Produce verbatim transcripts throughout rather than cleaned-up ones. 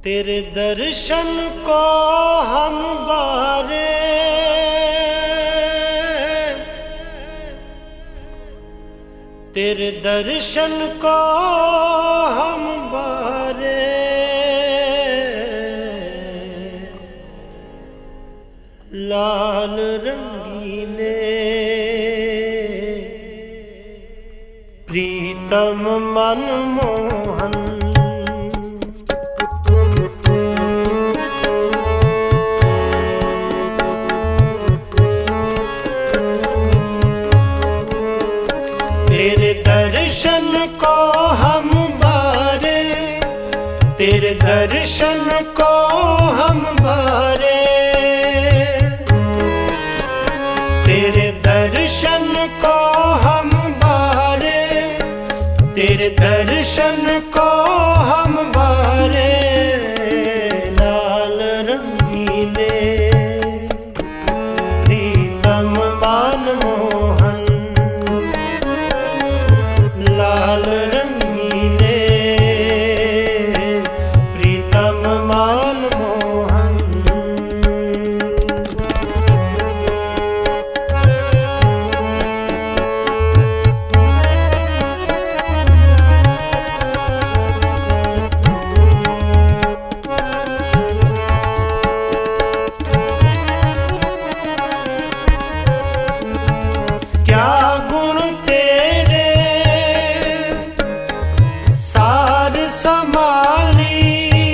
तेरे दर्शन को हम बारे, तेरे दर्शन को हम बारे, लाल रंगीले प्रीतम मनमोहन। तेरे दर्शन को हम बारे, तेरे दर्शन को हम बारे, तेरे दर्शन को हम बारे, तेरे दर्शन को हम बारे, लाल रंगीले प्रीतम मनमोहन, लाल रंगीले प्रीतम मनमोहन। क्या गुण तेरे सार समाली,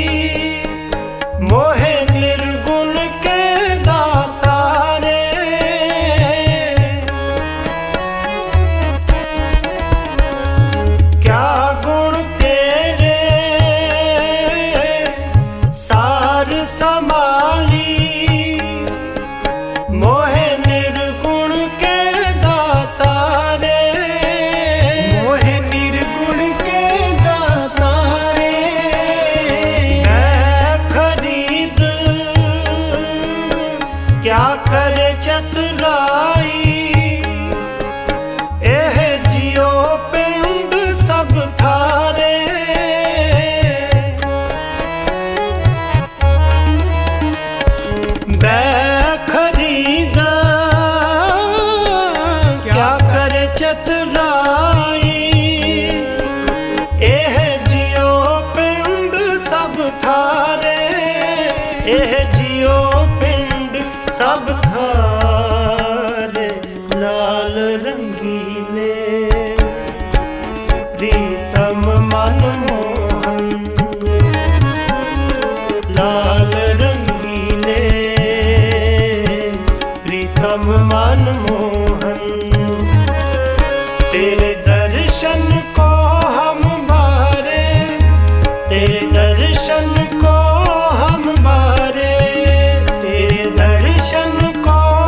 मोहे निर्गुण के दाता रे। क्या गुण तेरे सार समाली, मोहे निर्गुण के दाता रे, मोहे निर्गुण के दाता रे। मैं खरीद क्या करे चतुराई, एह जियो पिंड सब थारे। मैं खरीद क्या करे चतुराई, एह जियो पिंड सब थारे, एह जियो पिंड सब थारे, लाल रंगीले प्रीतम मनमोहन, लाल रंगीले प्रीतम मनमोहन। तेरे दर्शन को हम बारे, तेरे दर्शन को हम बारे, तेरे दर्शन को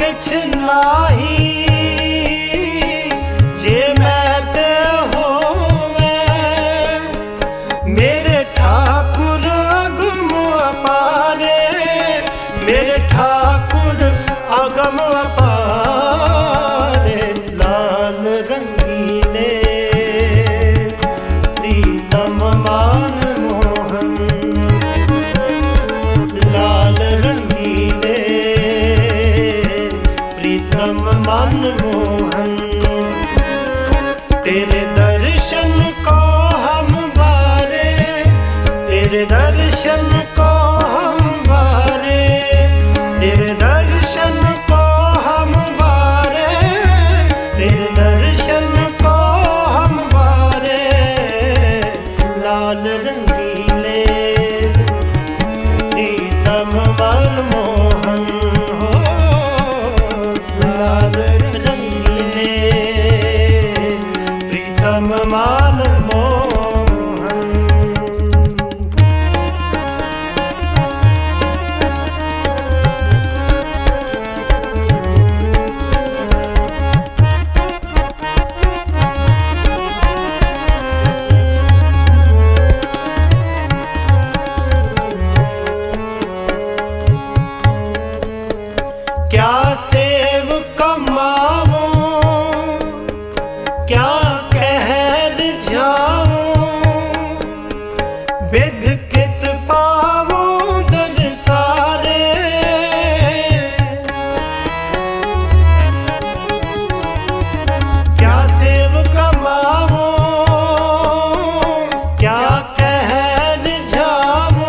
किछ नाही जे मैं ते होवे। मेरे ठाकुर अगम अपारे, मेरे ठाकुर अगम अपारे। लाल रंगीले प्रीतम मान मोहन, लाल रंगीले प्रीतम मान मोहन। तेरे दर्शन को हम बारे, तेरे दर्शन को हम बारे, तेरे दर्शन को हम बारे, तेरे दर्शन को हम बारे। लाल रंगीले प्रीतम मान मोहन हो, लाल रंगीले प्रीतम मान मोहन। क्या सेव कमावो, क्या कहर जाओ, बिध कित पावो दरसारे। क्या सेव कमावो, क्या कहर जाओ,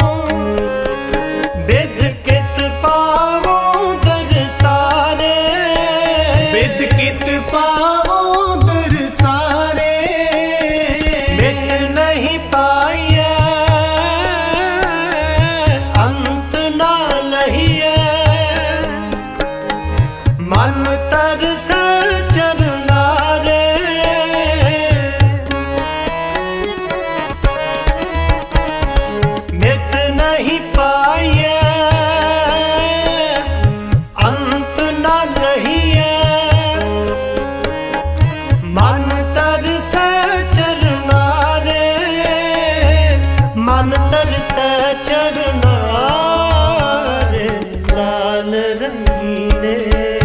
बिध कित पावो दरसारे। बिद कित पावो दरसारे। मिट नहीं पाइए अंत ना लहिए, मन तरस चरनारे। मिट नहीं पाइए अंत ना लहिए, मन तरस चरनारे, मन तरस चरनारे। लाल रंगीले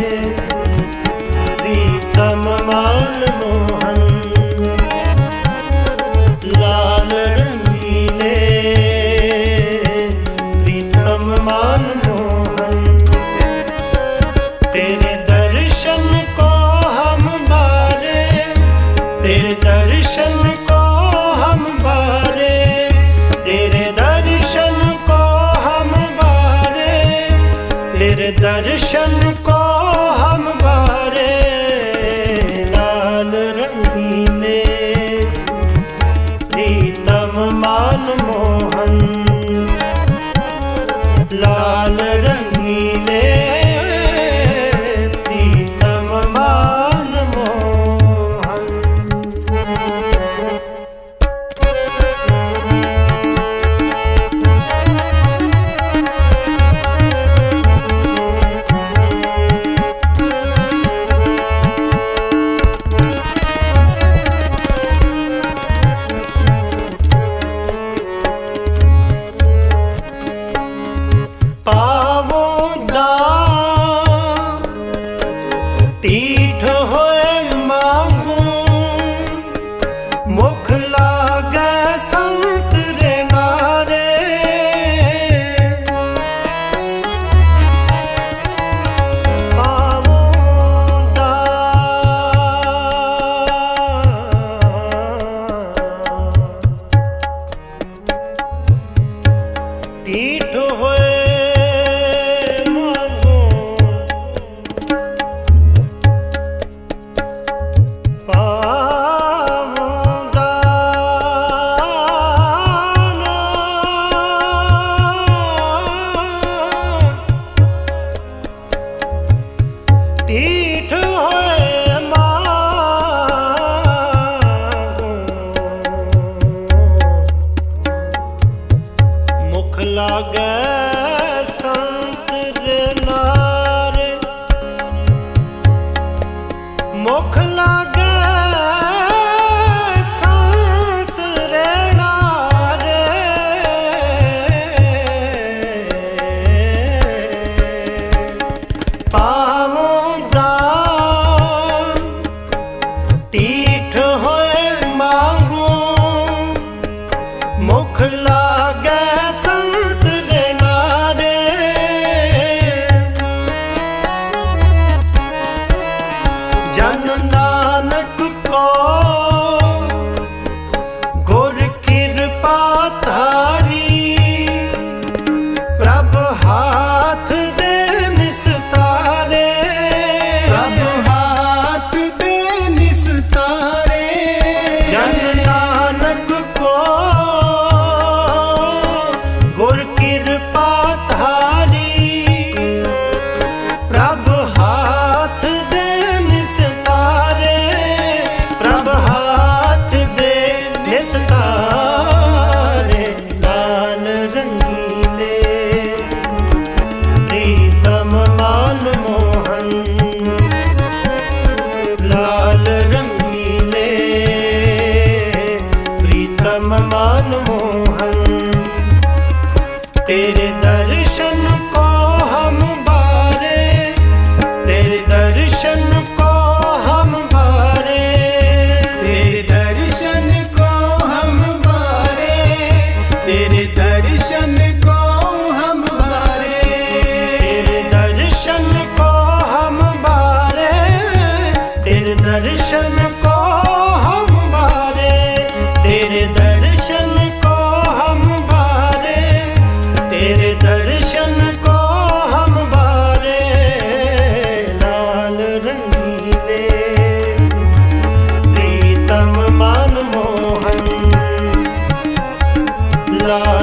प्रीतम मान मोहन, लाल रंगीले प्रीतम मान मोहन। तेरे दर्शन को हम बारे, तेरे दर्शन को हम बारे, तेरे दर्शन को हम बारे, तेरे दर्शन को हम बारे। लाल रंगीले प्रीतम मान मोहन, लाल रंगीले प्रीतम मान मोहन।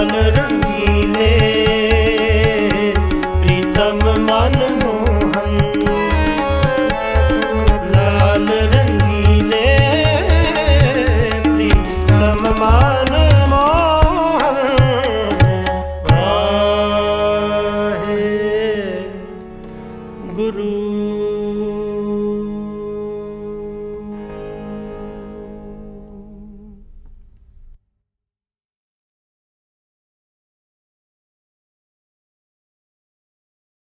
लाल रंगीले प्रीतम मन